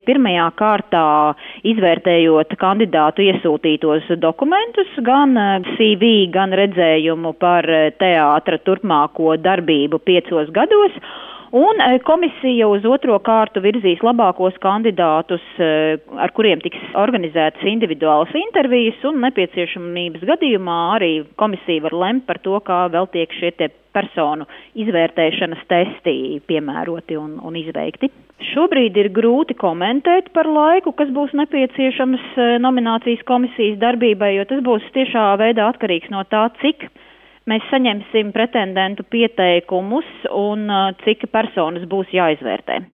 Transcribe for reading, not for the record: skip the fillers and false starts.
pirmajā kārtā izvērtējot kandidātu iesūtītos dokumentus, gan CV, gan redzējumu par teātra turpmāko darbību 5 gados. Un komisija uz otro kārtu virzīs labākos kandidātus, ar kuriem tiks organizētas individuālas intervijas, un nepieciešamības gadījumā arī komisija var lemt par to, kā vēl tiek šie te personu izvērtēšanas testi piemēroti un izveikti. Šobrīd ir grūti komentēt par laiku, kas būs nepieciešams nominācijas komisijas darbībai, jo tas būs tiešā veidā atkarīgs no tā, cik mēs saņemsim pretendentu pieteikumus un cik personas būs jāizvērtē.